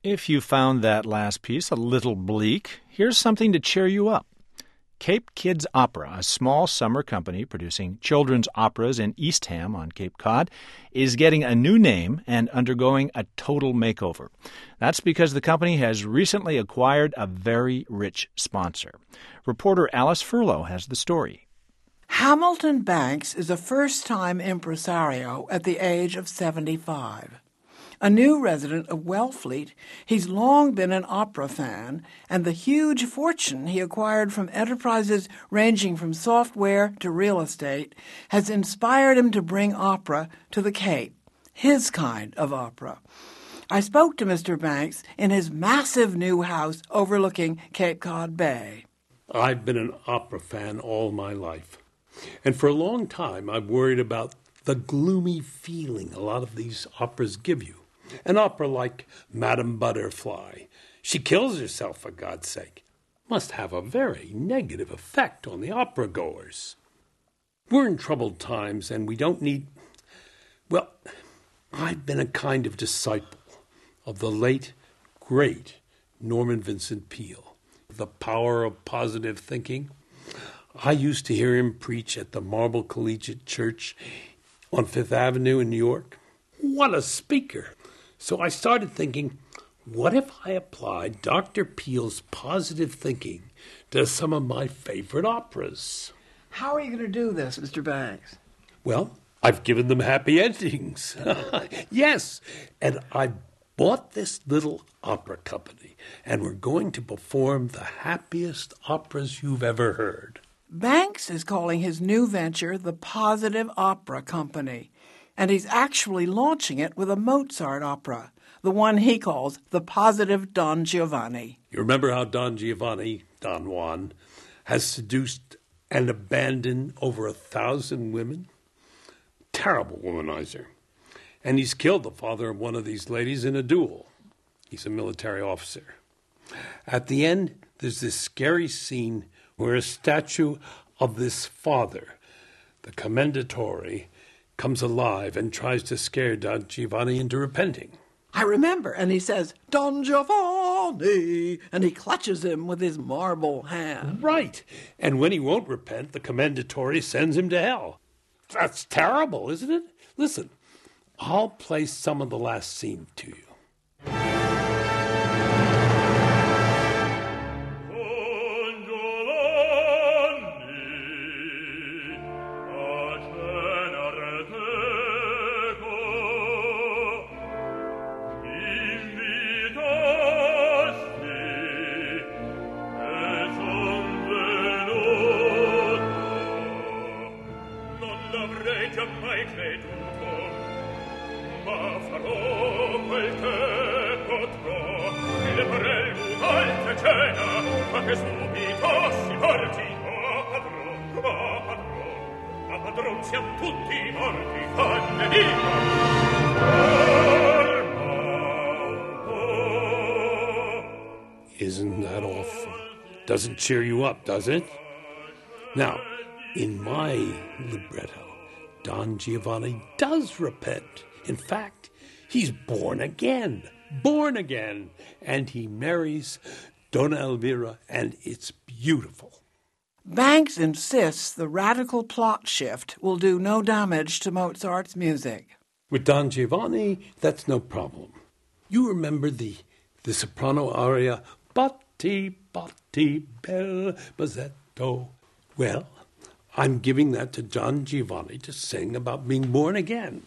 If you found that last piece a little bleak, here's something to cheer you up. Cape Kids Opera, a small summer company producing children's operas in Eastham on Cape Cod, is getting a new name and undergoing a total makeover. That's because the company has recently acquired a very rich sponsor. Reporter Alice Furlow has the story. Hamilton Banks is a first-time impresario at the age of 75. A new resident of Wellfleet, he's long been an opera fan, and the huge fortune he acquired from enterprises ranging from software to real estate has inspired him to bring opera to the Cape, his kind of opera. I spoke to Mr. Banks in his massive new house overlooking Cape Cod Bay. I've been an opera fan all my life, and for a long time I've worried about the gloomy feeling a lot of these operas give you. An opera like Madame Butterfly, she kills herself for God's sake, must have a very negative effect on the opera goers. We're in troubled times and we don't need... Well, I've been a kind of disciple of the late, great Norman Vincent Peale. The power of positive thinking. I used to hear him preach at the Marble Collegiate Church on Fifth Avenue in New York. What a speaker! So I started thinking, what if I applied Dr. Peale's positive thinking to some of my favorite operas? How are you going to do this, Mr. Banks? Well, I've given them happy endings. Yes, and I bought this little opera company, and we're going to perform the happiest operas you've ever heard. Banks is calling his new venture the Positive Opera Company, and he's actually launching it with a Mozart opera, the one he calls the Positive Don Giovanni. You remember how Don Giovanni, Don Juan, has seduced and abandoned over 1,000 women? Terrible womanizer. And he's killed the father of one of these ladies in a duel. He's a military officer. At the end, there's this scary scene where a statue of this father, the Commendatore, comes alive and tries to scare Don Giovanni into repenting. I remember, and he says, Don Giovanni, and he clutches him with his marble hand. Right, and when he won't repent, the Commendatore sends him to hell. That's terrible, isn't it? Listen, I'll play some of the last scene to you. Isn't that awful? Doesn't cheer you up, does it? Now, in my libretto, Don Giovanni does repent. In fact, he's born again, and he marries Donna Elvira, and it's beautiful. Banks insists the radical plot shift will do no damage to Mozart's music. With Don Giovanni, that's no problem. You remember the soprano aria, Batti, Batti, bel mazzetto. Well, I'm giving that to Don Giovanni to sing about being born again.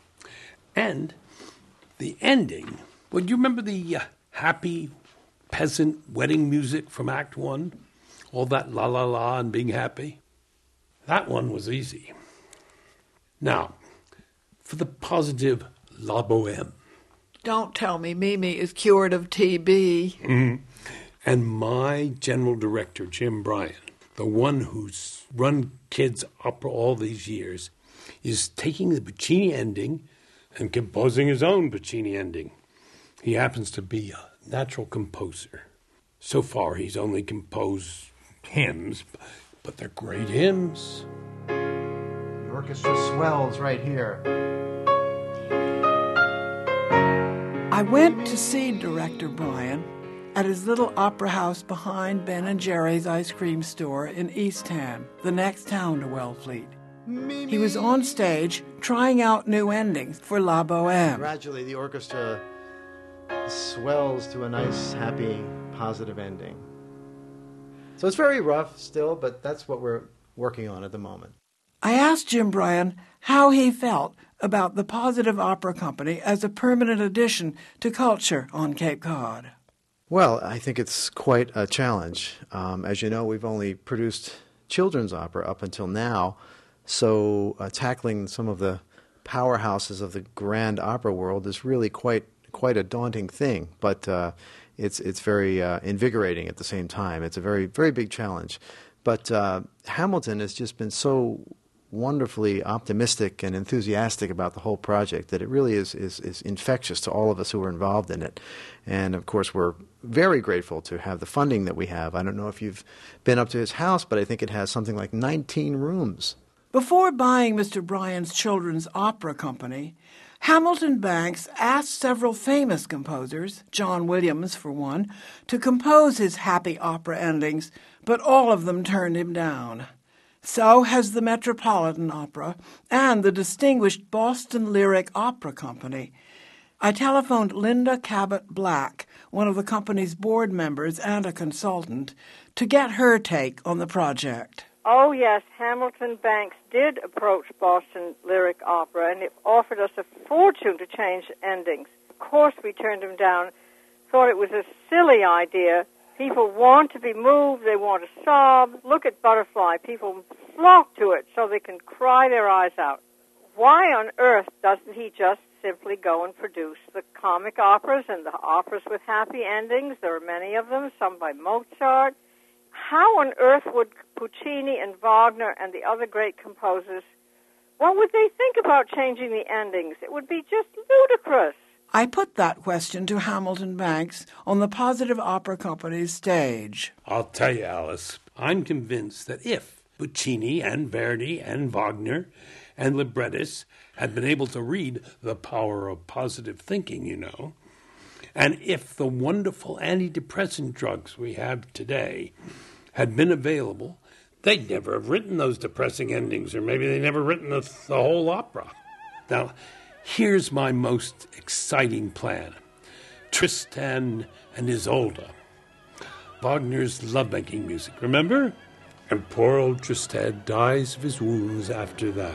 And the ending, well, you remember the happy peasant wedding music from Act 1? All that la la la and being happy? That one was easy. Now, for the positive La Bohème. Don't tell me Mimi is cured of TB. Mm-hmm. And my general director, Jim Bryan, the one who's run kids opera all these years, is taking the Puccini ending and composing his own Puccini ending. He happens to be a natural composer. So far, he's only composed hymns, but they're great hymns. The orchestra swells right here. I I went to see director Bryan at his little opera house behind Ben and Jerry's ice cream store in Eastham, the next town to Wellfleet. He was on stage trying out new endings for La Boheme. Gradually, the orchestra swells to a nice, happy, positive ending. So it's very rough still, but that's what we're working on at the moment. I asked Jim Bryan how he felt about the Positive Opera Company as a permanent addition to culture on Cape Cod. Well, I think it's quite a challenge. As you know, we've only produced children's opera up until now, so tackling some of the powerhouses of the grand opera world is really quite a daunting thing. But it's very invigorating at the same time. It's a very, very big challenge. But Hamilton has just been so wonderfully optimistic and enthusiastic about the whole project that it really is infectious to all of us who are involved in it. And, of course, we're very grateful to have the funding that we have. I don't know if you've been up to his house, but I think it has something like 19 rooms. Before buying Mr. Bryan's children's opera company, Hamilton Banks asked several famous composers, John Williams for one, to compose his happy opera endings, but all of them turned him down. So has the Metropolitan Opera and the distinguished Boston Lyric Opera Company. I telephoned Linda Cabot Black, one of the company's board members and a consultant, to get her take on the project. Oh, yes, Hamilton Banks did approach Boston Lyric Opera, and it offered us a fortune to change endings. Of course, we turned him down, thought it was a silly idea. People want to be moved, they want to sob. Look at Butterfly. People flock to it so they can cry their eyes out. Why on earth doesn't he just simply go and produce the comic operas and the operas with happy endings? There are many of them, some by Mozart. How on earth would Puccini and Wagner and the other great composers, what would they think about changing the endings? It would be just ludicrous. I put that question to Hamilton Banks on the Positive Opera Company's stage. I'll tell you, Alice, I'm convinced that if Puccini and Verdi and Wagner and librettists had been able to read The Power of Positive Thinking, and if the wonderful antidepressant drugs we have today had been available, they'd never have written those depressing endings, or maybe they'd never written the whole opera. Now, here's my most exciting plan. Tristan and Isolde. Wagner's lovemaking music, remember? And poor old Tristan dies of his wounds after that.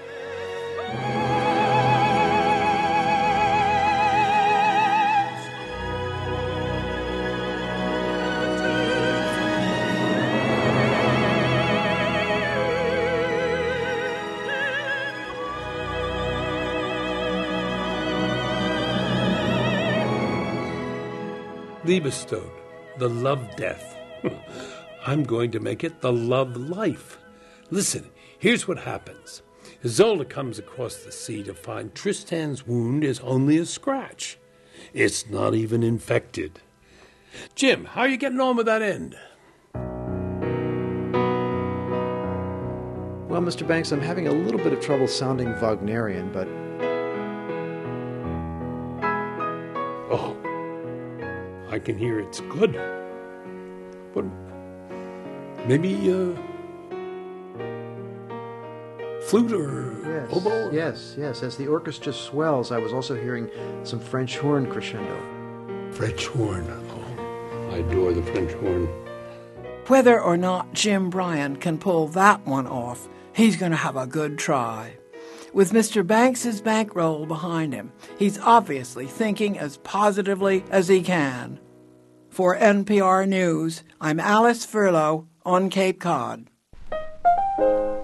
Liebestod, the love death. I'm going to make it the love life. Listen, here's what happens. Isolde comes across the sea to find Tristan's wound is only a scratch. It's not even infected. Jim, how are you getting on with that end? Well, Mr. Banks, I'm having a little bit of trouble sounding Wagnerian, but... Oh, I can hear it's good. But maybe flute or oboe? Yes. As the orchestra swells, I was also hearing some French horn crescendo. French horn. Oh, I adore the French horn. Whether or not Jim Bryan can pull that one off, he's going to have a good try. With Mr. Banks's bankroll behind him, he's obviously thinking as positively as he can. For NPR News, I'm Alice Furlow on Cape Cod.